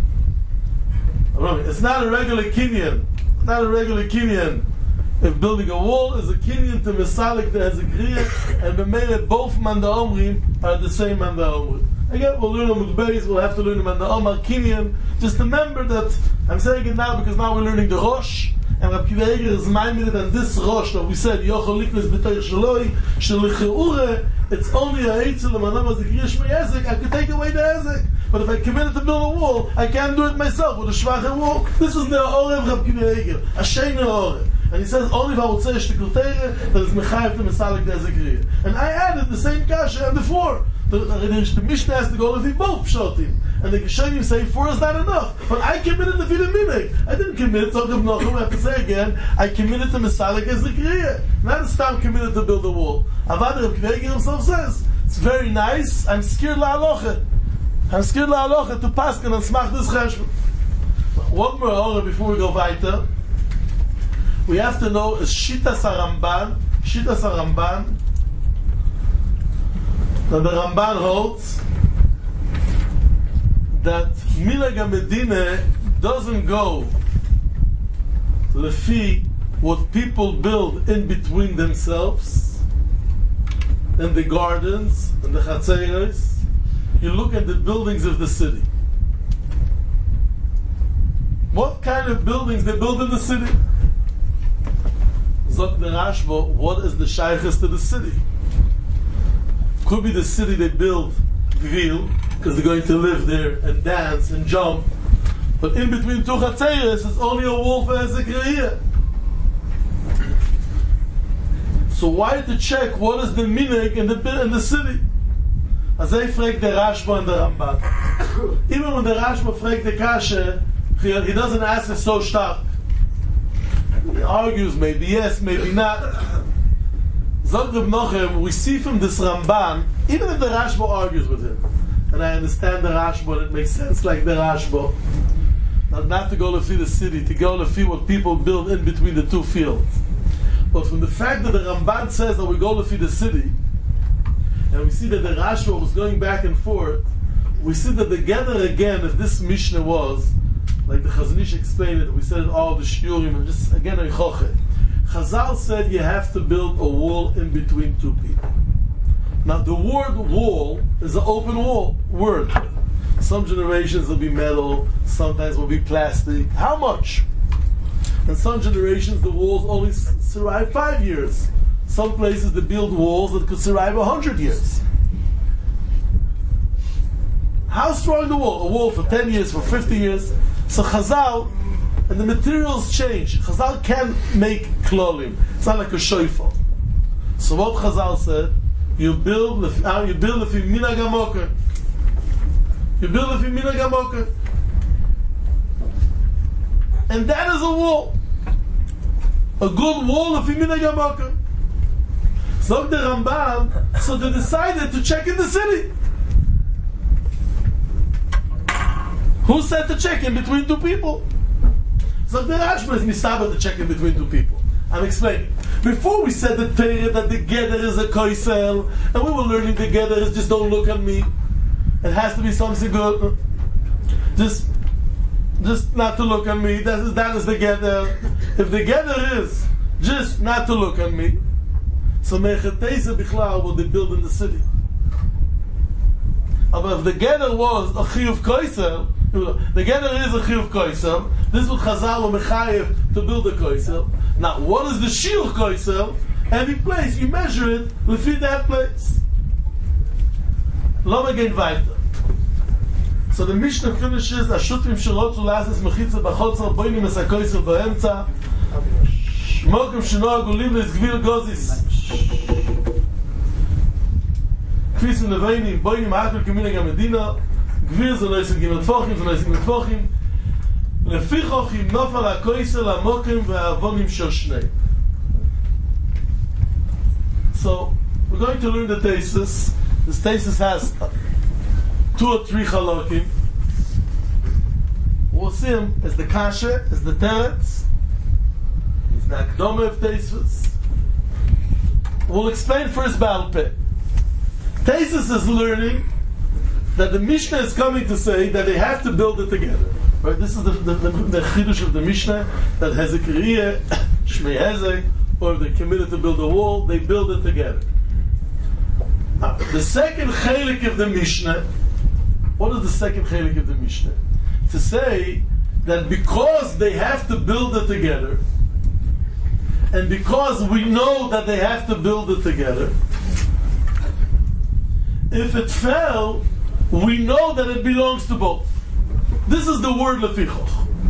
It's not a regular Kinyan. Not a regular Kinyan. If building a wall is a Kinyan to Mesalik that has a Kriya, and B'meile both Manda Omrim are the same Manda Omrim. Again, we'll learn on Mudbeis, we'll have to learn Manda Omar Kinyan. Just remember that, I'm saying it now because now we're learning the Rosh, and Rabbi Akiva Eiger is minded on this Rosh that we said, Yochel Liknois B'toich Shaloi, Shelicheure, it's only a Eitzel, and Manam Hezekiah Shmei Hezek, I could take away the Hezek. But if I committed to build a wall, I can't do it myself with a Shvacher wall. This is the Orev Rabbi Akiva Eiger, a Shein Orev. And he says, only if I would say Shtikul Teire, that is Mechayev to Mesalik the Hezekiah. And I added the same Kasha and the four. The, the, the Mishnah has to go with both Pshotim. And the Geshonim say four is not enough. But I committed to Vida Minhag. I didn't commit, so Rav Nochem, I have to say again, I committed to Mesalik Hezekiah. Not a time committed to build a wall. Avad Rabbi Akiva Eiger himself says, it's very nice, I'm scared la'alocha. I'm scared la'alocha to paskin and smach this cheshbon. One more order before we go weiter. We have to know is Shitas HaRamban, Shitas HaRamban, that the Ramban holds that Minhag HaMedina doesn't go lefi what people build in between themselves, in the gardens, in the chatzeros. You look at the buildings of the city. What kind of buildings they build in the city? Zok the Rashba, what is the shaykhs to the city? Could be the city they build Gvil, because they're going to live there and dance and jump. But in between two chatzeros, it's only a wall for Hezekiah. So why to check what is the minhag in the in the city? As I fragt the Rashba and the Ramban. Even when the Rashba fragt the Kasha, he, he doesn't ask it so stark. He argues, maybe yes, maybe not. Zog Reb Nochem, we see from this Ramban, even if the Rashba argues with him, and I understand the Rashba, and it makes sense like the Rashba, not, not to go to see the city, to go to see what people build in between the two fields. But from the fact that the Ramban says that we go to see the city, and we see that the Rashba was going back and forth, we see that together again, if this Mishnah was, like the Chazon Ish explained it, we said it all the Shiurim, and just again, a Choche. Chazal said you have to build a wall in between two people. Now, the word wall is an open wall word. Some generations will be metal, sometimes will be plastic. How much? In some generations, the walls only survive five years. Some places they build walls that could survive a hundred years. How strong the wall? A wall for ten years, for fifty years. So Chazal, and the materials change. Chazal can't make klolim. It's not like a shofar. So what Chazal said, you build uh, you build lefi minhag hamoker. You build lefi minhag hamoker. And that is a wall. A good wall lefi minhag hamoker. So the Ramban, so they decided to check in the city. Who said to check in between two people? So the Rashba is mistabah to check in between two people. I'm explaining. Before we said the Torah that the gather is a koisel, and we were learning the gather is just don't look at me. It has to be something good. Just, just not to look at me. That is that is the gather. If the gather is just not to look at me, so mechateza bichlal will they build in the city. But if the gather was a chiyuv koisel, the gather is a chiyuv koisel. This would Chazal or Mechayev to build a koisel. Now, what is the shiur koisel? Every place you measure it lefi that place. Lo again weiter. So the Mishnah finishes Ashutrim Shirot Ulazis Mechitza Bachotzer Boinim Es HaKoisel B'Emtza Mokim Shino Agulim Les Gvir Gozis Kfisim Leveinim Boinim Achel Keminag HaMedina Gvir Ze Lo Yisig Gimel Tfochim Ze Lo Yisig Gimel Tfochim Lefichoch Im Nofal HaKoisel HaMokim VeHavonim Shel Shnei. So we're going to learn the thesis. This thesis has two or three halakim. We'll see him as the kasha, as the teretz, as the akdoma of thesis. We'll explain first Baal Peh. Thesis is learning that the Mishnah is coming to say that they have to build it together. Right? This is the the, the, the chidush of the Mishnah, that Hezekiah, Shmei Hezek, or if they're committed to build a wall, they build it together. Now, the second chelik of the Mishnah, what is the second chelik of the Mishnah? To say that because they have to build it together, and because we know that they have to build it together, if it fell, we know that it belongs to both. This is the word lefichoch.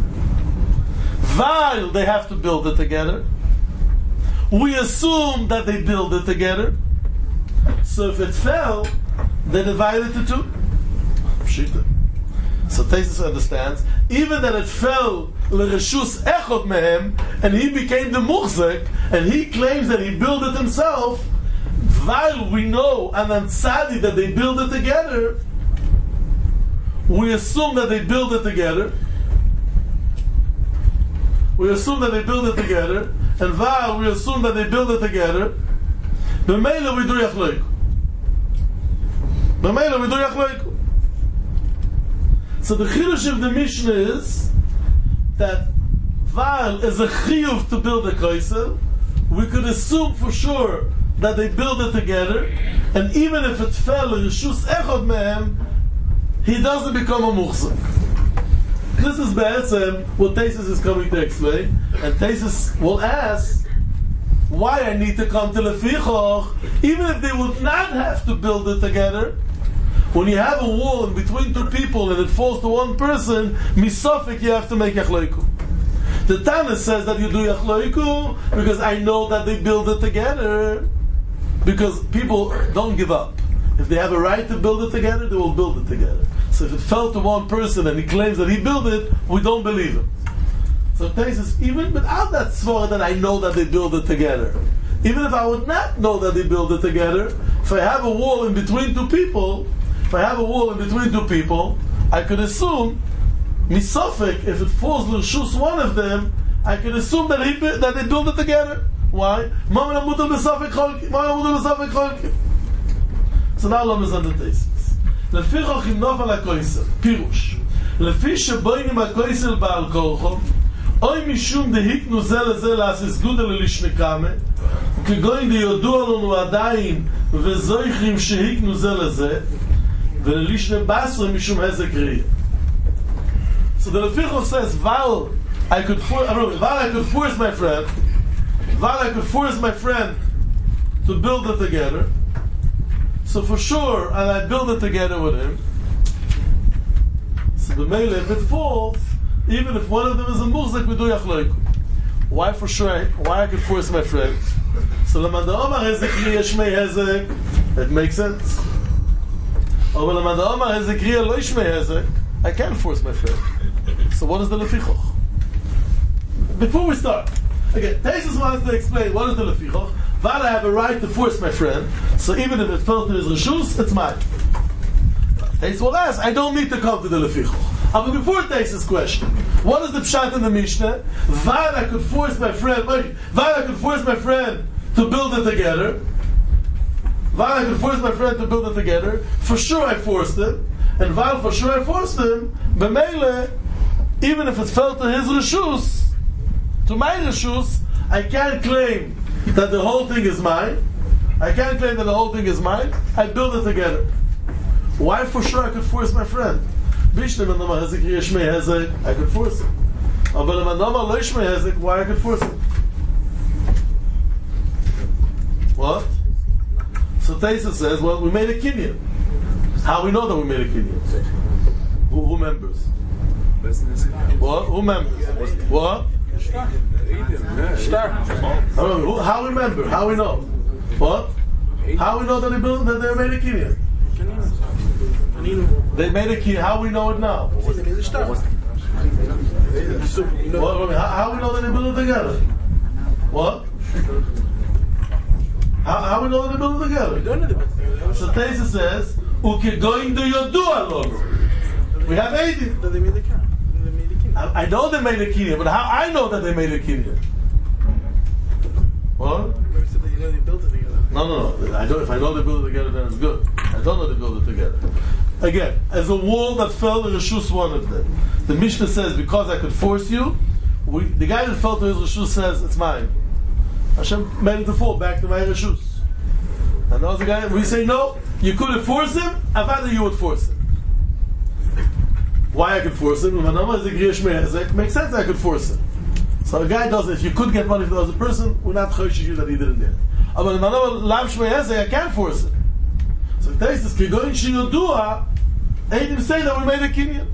While they have to build it together, we assume that they build it together. So if it fell, they divide it into two. Pshita. So Tesis understands, even that it fell l'reshus echot mehem, and he became the muchzek, and he claims that he built it himself, while we know, and on tzadi, that they build it together, we assume that they build it together. We assume that they build it together, and while we assume that they build it together, b'meila we do yachloiku. B'meila we do yachloiku. So the chidush of the Mishnah is that while is a chiyuv to build a koisel, we could assume for sure that they build it together, and even if it fell in reshus echad mehem, he doesn't become a muchzak. This is Be'etzem what Tesis is coming to explain, and Tesis will ask why I need to come to Lefichoch, even if they would not have to build it together. When you have a wall in between two people and it falls to one person, misofik, you have to make yachloiku. The Tana says that you do yachloiku because I know that they build it together, because people don't give up. If they have a right to build it together, they will build it together. So if it fell to one person and he claims that he built it, we don't believe him. So Tais says, even without that svara that I know that they build it together, even if I would not know that they build it together, if I have a wall in between two people, if I have a wall in between two people, I could assume, misofik, if it falls l'rshus one of them, I could assume that he that they build it together. Why? So now let us understand this. Lefichoch im nofal hakoisel, pirush. Lefi sheboinim hakoisel ba'al korcho, oy mishum dehiknu ze leze la'asis guda lelishnikame, וכגוין דיודוע לנו עדיין וזויכים שהיקנו זה לזה, וללישנה בסרה משום הזק ראייה. So the Lefichoch says, while I could for, I don't know, while I could force my friend, while I could force my friend to build it together, so for sure, and I build it together with him, so the mele, if it falls, even if one of them is a murzak, we do yachloiku. Why for sure? Why I could force my friend? So lemanda omar hezekriya shmei hezek, it makes sense. Or lemanda omar hezekriya lo shmei hezek, I can't force my friend. So what is the lefichoch? Before we start, again, Taisus wants to explain what is the lefichoch. While I have a right to force my friend, so even if it fell to his reshus, it's mine. Taisus will ask, I don't need to come to the lefichoch. But before Taisa's question, what is the pshat in the Mishnah? Vayad I could force my friend, Vayad I could force my friend to build it together. Vayad I could force my friend to build it together. For sure I forced him. And Vayad for sure I forced him. B'meile, even if it's fell to his reshus, to my reshus, I can't claim that the whole thing is mine. I can't claim that the whole thing is mine. I build it together. Why for sure I could force my friend? I could force it. Why I could force it? What? So Taisa says, well, we made a kinyan. How we know that we made a kinyan? Who, who members? What? Who members? What? Who, how we remember? How we know? What? How we know that they built that they made a kinyan? They made a kinyan. How we know it now? What? How, how we know that they built it together? What? How, how we know that they built it together? So Taisa says, "Uke going to your door." We have eighty. I, I know they made a kinyan, but how I know that they made a kinyan? What? No, no, no. I don't. If I know they built it together, then it's good. I don't know they built it together. Again, as a wall that fell in Reshus one of them, the Mishnah says, because I could force you, we, the guy that fell to his Reshus says, it's mine. Hashem made it to fall back to my Reshus. And the other guy, we say, no, you couldn't force him, I'd rather you would force him. Why I could force him? It makes sense I could force him. So a guy does it. If you could get money from the other person, we're not choshesh you that he didn't do. But I can't force it. So it says, Kigoin Shiyodua, they didn't say that we made a kinyan.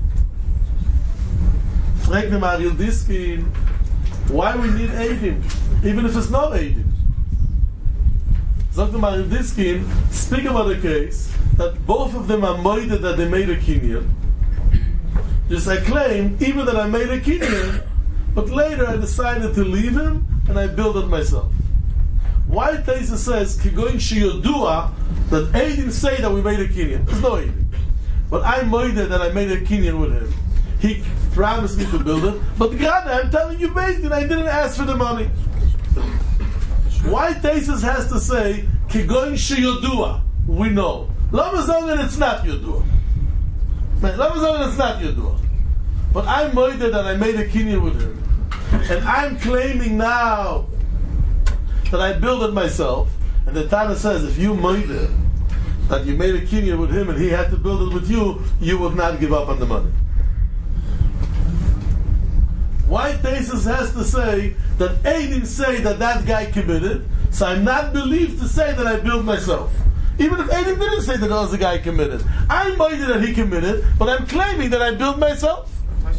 Frag them Ariel Diskin, why we need Eidim, even if it's not Eidim. Zog them Ariel Diskin, speak about the case that both of them are moided that they made a kinyan. Just I claim, even that I made a kinyan, but later I decided to leave him and I built it myself. Why Taisa says Kigoin Shiyodua that Eidim say that we made a kinyan? There's no Eidim. But I moided that I made a kinyan with him. He promised me to build it, but God, I'm telling you basically I didn't ask for the money. Why Taisa has to say Kigoin Shiyodua? We know. Lama Zongan it's not Yodua. Lama Zongan it's not Yodua. But I moided that I made a kinyan with him. And I'm claiming now that I built it myself, and the Tana says, if you made it, that you made a kinyan with him and he had to build it with you, you would not give up on the money. Why Taisus has to say that Eidim say that that guy committed, so I'm not believed to say that I built myself. Even if Eidim didn't say that the other guy committed. I made it that he committed, but I'm claiming that I built myself.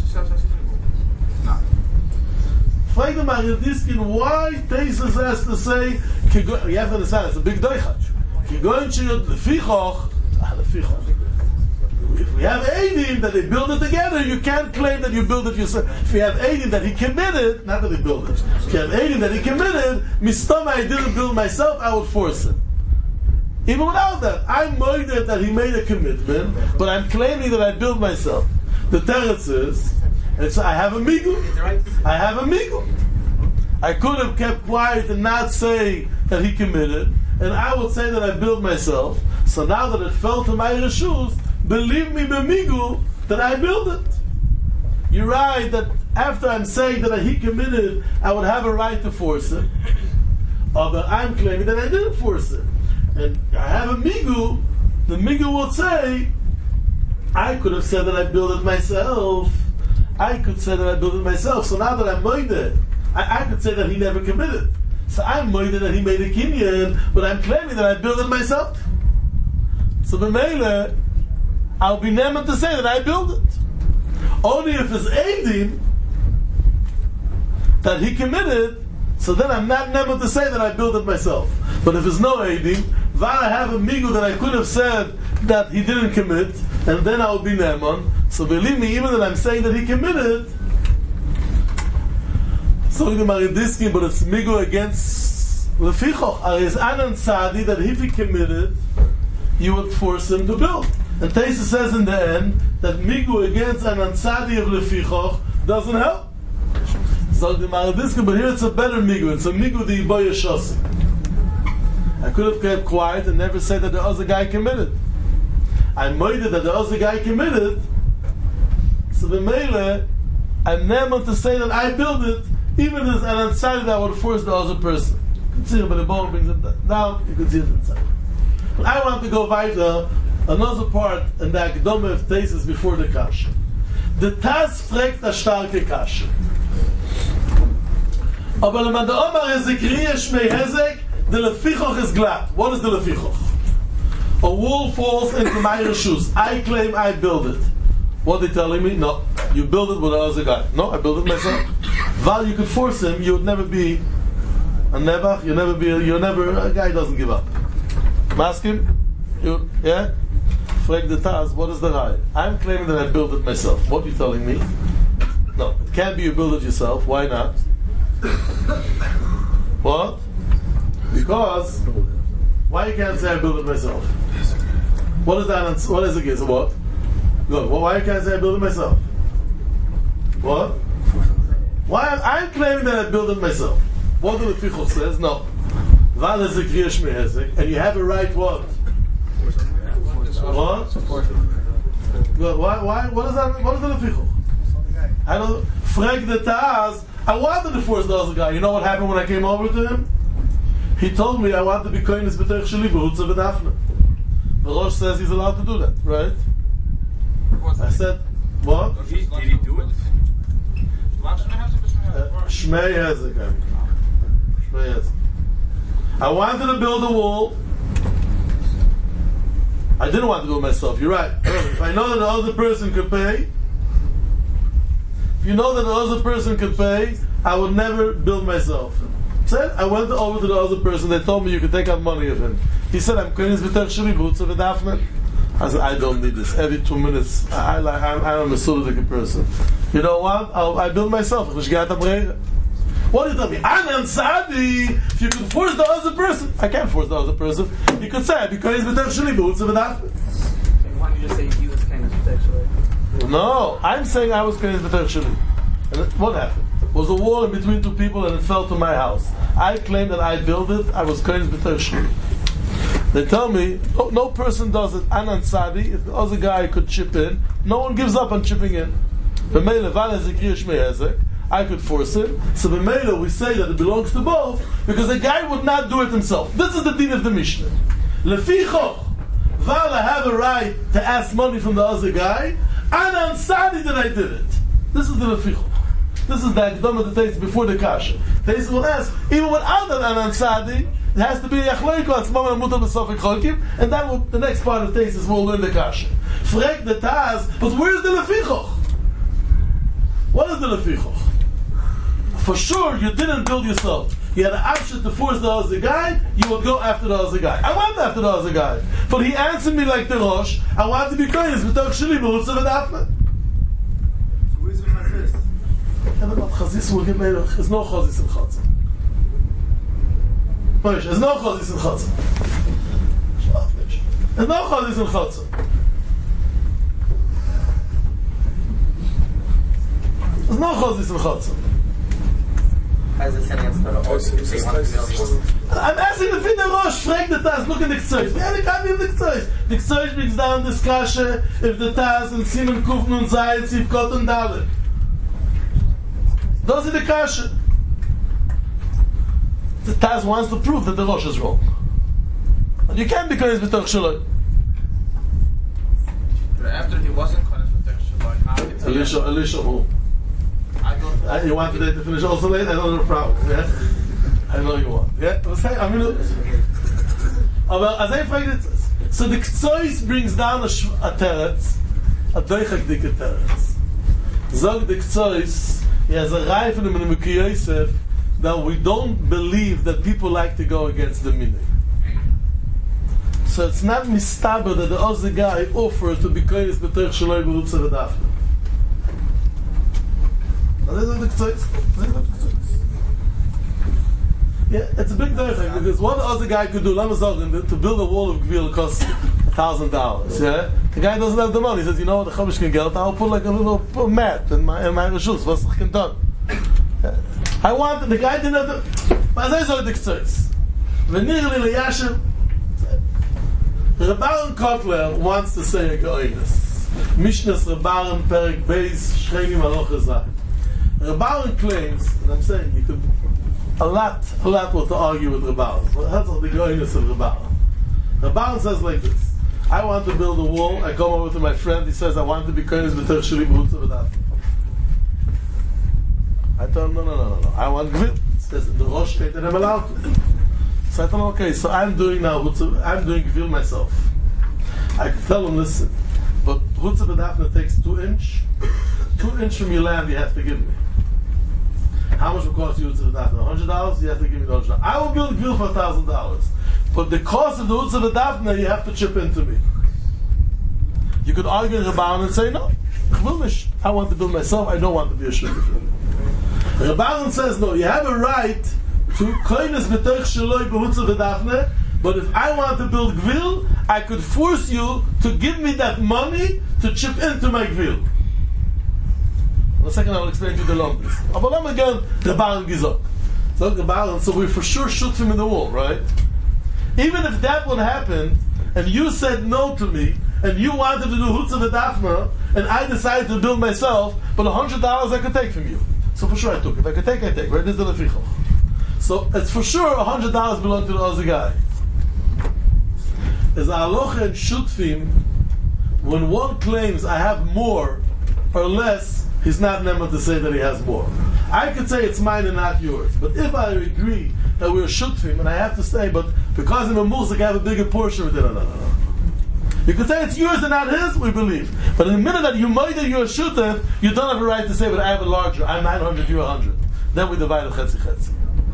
Why Taisus has to say, you have to understand, it's a big doichach. If we have Eidim that they build it together, you can't claim that you build it yourself. If you have Eidim that he committed, not that they built it, if you have Eidim that he committed, mistama I didn't build myself, I would force him. Even without that, I'm moided that he made a commitment, but I'm claiming that I built myself. The teretz is, it's, I have a migu. I have a migu. I could have kept quiet and not say that he committed, and I would say that I built myself. So now that it fell to my reshus, believe me, b'migu, that I built it. You're right that after I'm saying that he committed, I would have a right to force it. Or that I'm claiming that I didn't force it. And I have a migu, the migu would say, I could have said that I built it myself. I could say that I built it myself. So now that I'm moided, I, I could say that he never committed. So I'm moided that he made a kinyan, but I'm claiming that I built it myself. So b'meila, I'll be never to say that I built it. Only if it's Eidim that he committed, so then I'm not never to say that I built it myself. But if it's no Eidim, while I have a migu that I could have said that he didn't commit, and then I will be Neman. So believe me, even that I'm saying that he committed, so the Maridiskin, but it's migu against Lefichoch. There is Anan Tzadi that if he committed, you would force him to build. And Taisa says in the end that Migu against an Ansadi of Lefichoch doesn't help. So the Maradiska, but here it's a better Migu. It's a Migu the Iboya Shosi. I could have kept quiet and never said that the other guy committed. I made it that the other guy committed. So the Mele, I'm never to say that I built it, even as an Ansadi that would force the other person. You can see it, but the bone brings it down, you can see it inside. But I want to go weiter, another part in the Akdome of Tesis before the Kasha. The Taz fragt a starke Kasha. Aber wenn man der Omar is a Kriya Shmei Hezek, the Lefichoch is glad. What is the Lefichoch? A wall falls into my shoes. I claim I built it. What are they telling me? No. You build it with the other guy. No, I built it myself. While you could force him, you would never be a Nebach, you never be a, you're never, a guy doesn't give up. Ask him? You, yeah? Frag the Taz, what is the Rai? I'm claiming that I built it myself. What are you telling me? No, it can't be you build it yourself. Why not? What? Because why you can't say I built it myself? What is that? What is it against? What? Good. Well, why you can't say I built it myself? What? Why I'm claiming that I built it myself? What the Lefichoch says? No. Val is a Kriya Shmei Hezek, and you have a right what? What? Good. Why? Why? What is that? What is the Lefichoch? I don't. Frag the Taz. I wanted to force the other guy. You know what happened when I came over to him? He told me I want to be koines b'teich sheli b'hutza v'dafna. The Rosh says he's allowed to do that, right? I said, what? Did he, did he do it? Shmei Hezek. Shmei Hezek. I wanted to build a wall. I didn't want to do it myself. You're right. If I know that the other person could pay, if you know that the other person could pay, I would never build myself. Said I went over to the other person. They told me you could take out money of him. He said, "I'm koines b'teich sheli b'hutza v'dafna." I said, "I don't need this. Every two minutes, I, I, I'm, I'm a Mesudic person. You know what? I'll, I build myself. What do you tell me? Anan Sadi. If you could force the other person, I can't force the other person. You could say, because b'teich sheli b'hutza v'dafna." Why don't you just say he was koines b'teich sheli? No, I'm saying I was koines b'teich sheli. And what happened? It was a wall in between two people and it fell to my house. I claim that I built it. I was koines b'teich sheli. They tell me, no, no person does it. Anan Sadi, if the other guy could chip in, no one gives up on chipping in. I could force him. So b'meila we say that it belongs to both because the guy would not do it himself. This is the din of the Mishnah. Lefichoch, Val I have a right to ask money from the other guy. Anan Sadi that I did it. This is the Lefichoch. This is the Akdama that takes before the Kasha. Taisa will ask, even without that Anan Sadi, it has to be Yachloiko, Atzmam and Mutar B'Sofik Chokim, and that will, the next part of Taisis will learn the Kasha. Frek the Taz, but where's the Lefichoch? What is the Lefichoch? For sure, you didn't build yourself. You had an option to force the other guy, you will go after the other guy. I went after the other guy. But he answered me like the Rosh, I want to be koines b'teich sheli b'hutza v'dafna. So where's the Chazis? Chazis will give me, there's no Chazis in Chatzah. There's no Chazis in Chatzah. There's no Chazis in Chatzah. There's no Chazis in Chatzah. As a sentence, but also you say you want to build. I'm asking the Finner Rosh, frag the Taz, look at the Ktsois. Yeah, they can't be in the Ktsois. The Ktsois brings down this Kasha, if the Taz and Simon Kufn and Zayat, Sivkot and Dalet. Those are the Kasha. The Taz wants to prove that the Rosh is wrong. And you can't be koines b'teich sheli. After he wasn't koines b'teich sheli, how did he? Elisha, Elisha who? I don't know. Uh, you want today to finish also late? I don't have a problem. Yeah? I know you want. Yeah? Was hey, I mean, aber as I frage it, so the Ktsois brings down a, sh- a teretz, a doichak dike teretz. Zog the Ktsois, he has a rai from the Menumiki Yosef that we don't believe that people like to go against the minig. So it's not mistaber that the other guy offers to be koines b'teich sheli b'hutza v'dafna. Yeah, it's a big difference because what the other guy could do, let me say, to build a wall of Gvil costs thousand dollars. Yeah, the guy doesn't have the money. He says, you know what, the Chavish can get. I'll put like a little put mat in my in my reshus. What's the done? I want the guy didn't have the. But I say the k'tzois. V'nirli liyashem. Rabban Kotler wants to say a goyinus. Mishnas Rabban Perek Beis Shchenim Aloch Ezah. Rabban claims, and I'm saying you could a lot, a lot more to argue with Rabban. That's the goyinus of Rabban. Rabban says like this: I want to build a wall. I come over to my friend. He says, I want to be kohenis b'terech sheli b'chutz v'daf. I told him, no, no, no, no, no. I want gvil. He says, the Rosh state that I'm allowed to. So I told him, okay, so I'm doing now, I'm doing gvil myself. I could tell him, listen, but chutz v'dafna takes two inch. Two inch from your land you have to give me. How much will cost you chutz v'dafna? one hundred dollars? You have to give me one hundred dollars. I will build gvil for one thousand dollars. But the cost of the chutz v'dafna, you have to chip into me. You could argue in Rabban and say, no, I want to build myself, I don't want to be a shul. Rabban says, no, you have a right to kohenis b'terech sheloi b'chutz v'dafna, but if I want to build gvil, I could force you to give me that money to chip into my gvil. In a second I will explain to you the longest. But I'm again, Rabban Gizok. So Rabban, so we for sure shoot him in the wall, right? Even if that would happen, and you said no to me, and you wanted to do chutz v'dafna, and I decided to build myself, but a hundred dollars I could take from you. So for sure I took. If I could take, I take. Right? This is the lefichoch. So it's for sure a hundred dollars belong to the other guy. As a halacha and shutfim, when one claims I have more or less, he's not never to say that he has more. I could say it's mine and not yours. But if I agree that we're shutfim, and I have to say, but because I'm a musik, I have a bigger portion of it. No, no, no, no. You could say it's yours and not his, we believe. But in the minute that you might that you're a shutef, you don't have a right to say, but I have a larger. I'm nine hundred, you're one hundred. Then we divide it chetzi chetzi.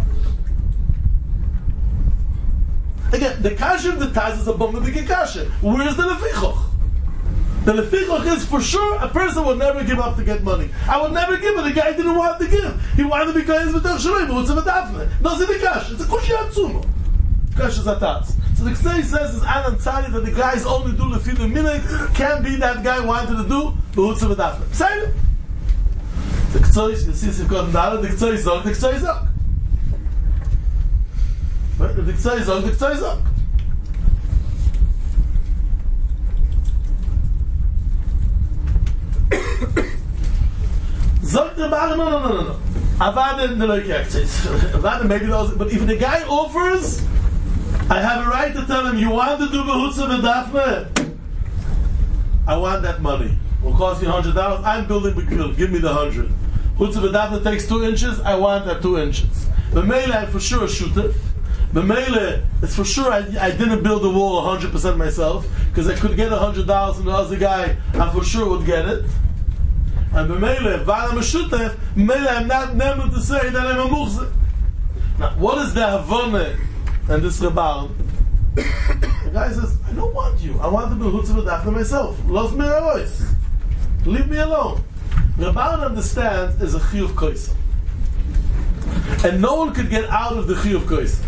Again, the kasha of the taz is a bomb of the kasha. Where's the lefichoch? The lefichoch is for sure a person would never give up to get money. I would never give it. The guy didn't want to give. He wanted to be kohenis b'terech sheloi b'chutz v'dafna. No, it's the kasha. It's a kushya atzumo. Kasha zataz. So the Ksei says is Anan Tzari that the guys only do lefi the minhag. Can be that guy wanted to do b'chutz v'dafna. Say it. The Ksei, you see, if you've got another, the Ksei zog, the Ksei zog. Right? The Ksei zog, the Ksei zog. Zog the bar, no, no, no, no, no. Avada in the loik yaktzis. Avada maybe those, but if the guy offers, I have a right to tell him, you want to do b'chutz v'dafna? I want that money. It will cost you one hundred dollars. I'm building b'gvil. Give me the one hundred. Chutz v'dafna takes two inches. I want that two inches. B'meile, I'm for sure a shutef. B'meile, it's for sure I, I didn't build the wall one hundred percent myself, because I could get one hundred dollars from the other guy, I for sure would get it. And b'meile, while I'm a shutef, b'meile, I'm not never to say that I'm a muhzeh. Now, what is the havoneh? And this Rabban, the guy says, I don't want you. I want to do chutz v'dafna myself. Los me arois. Leave me alone. Rabban understands is a chiyuv koisa. And no one could get out of the chiyuv koisa.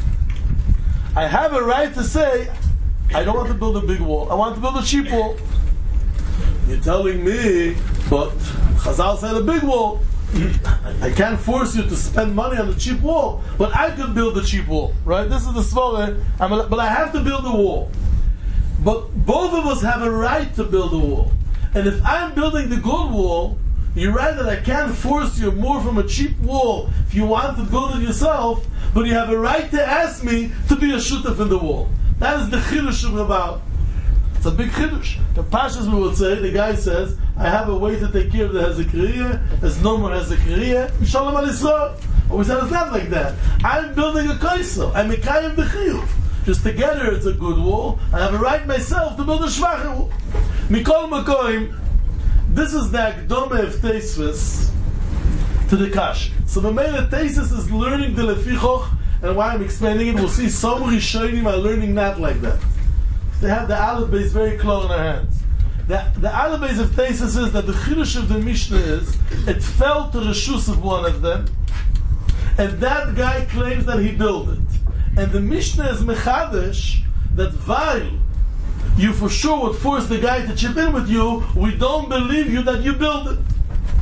I have a right to say, I don't want to build a big wall. I want to build a cheap wall. You're telling me, but Chazal said a big wall. I can't force you to spend money on a cheap wall, but I could build a cheap wall, right? This is the svara, but I have to build a wall. But both of us have a right to build a wall. And if I'm building the good wall, you're right that I can't force you more from a cheap wall if you want to build it yourself, but you have a right to ask me to be a shutef in the wall. That is the chidush of Rabban. It's a big chiddush. The Pashas we would say, the guy says, I have a way to take care of the Hezekriya, there's no more Hezekriya, Shalom al Yisrael. But we said it's not like that. I'm building a kaisel, I'm a kayim b'chiyuv. Just together it's a good wall, I have a right myself to build a shvacher wall. Mikol Makoim, this is the Akdome of Teisvis to the Kash. So the main Teisvis is learning the Lefichoch, and why I'm explaining it, we'll see some Rishonim are learning not like that. They have the Aleph base very close in their hands. The, the Aleph base of Tesis is that the Chidush of the Mishnah is, it fell to the Reshus of one of them, and that guy claims that he built it. And the Mishnah is Mechadish, that while you for sure would force the guy to chip in with you, we don't believe you that you build it.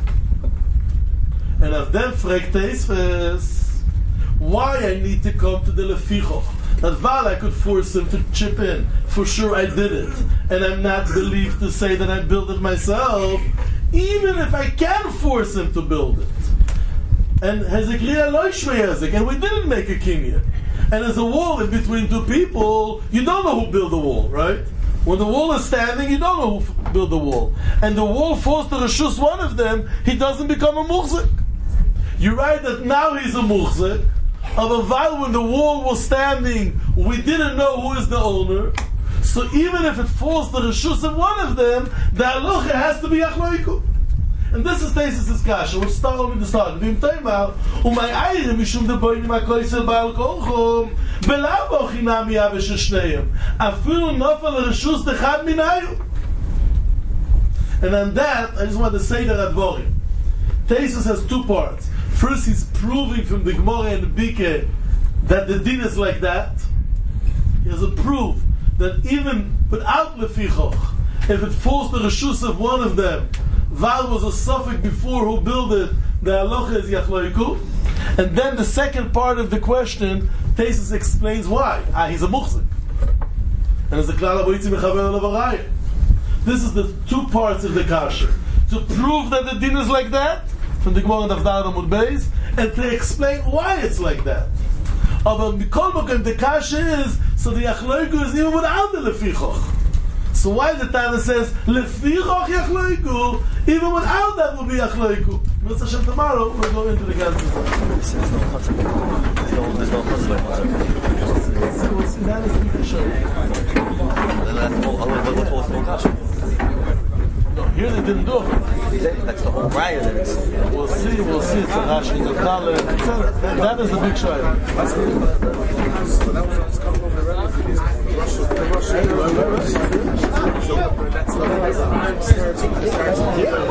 And of them fragt Tosfos, why I need to come to the lefichoch? That while I could force him to chip in, for sure I did it, and I'm not believed to say that I built it myself, even if I can force him to build it. And Hezekriya lo shmei Hezek, and we didn't make a kinyan. And there's a wall in between two people, you don't know who built the wall, right? When the wall is standing, you don't know who built the wall. And the wall forced to reshus one of them, he doesn't become a muhzik. You write that now he's a muhzik, but while when the wall was standing, we didn't know who is the owner. So even if it falls to the reshus of one of them, the halacha has to be achloiku. And this is Tosfos' discussion. We'll start with the start. V'im toimar, u'may ayre mishum de boinim ha'koisel ba'al kolchom, belav ochinam yavesh shneim, afilu nofal reshus dechad minayu. And on that, I just want to say that Advorim. Tosfos has two parts. First, he's proving from the Gemara and the Bike that the din is like that. He has a proof that even without lefichoch, if it falls to the reshus of one of them, Val was a suffix before who built it, the halacha is yachloiku. And then the second part of the question, Tosfos explains why. Ah, he's a muhzik. And it's a klal aboitzi mechaber levarayah. This is the two parts of the kasha. To prove that the din is like that, from the Gemara of Daf Amud Beis, and to explain why it's like that. But Mikol Mokem, the kasha is, so the yachloiku is even without the lefichoch. So why the Tana says lefichoch yachloiku, even without that will be yachloiku. Mister Hashem, tomorrow we'll go into the Ganze. There's no chazak. There's no chazak. We'll see that as a big show. What was the kasha? No, here they didn't do it. That's the whole raya that it's... We'll see, we'll see. It's a Rashi, the Tala. That is the big show. That's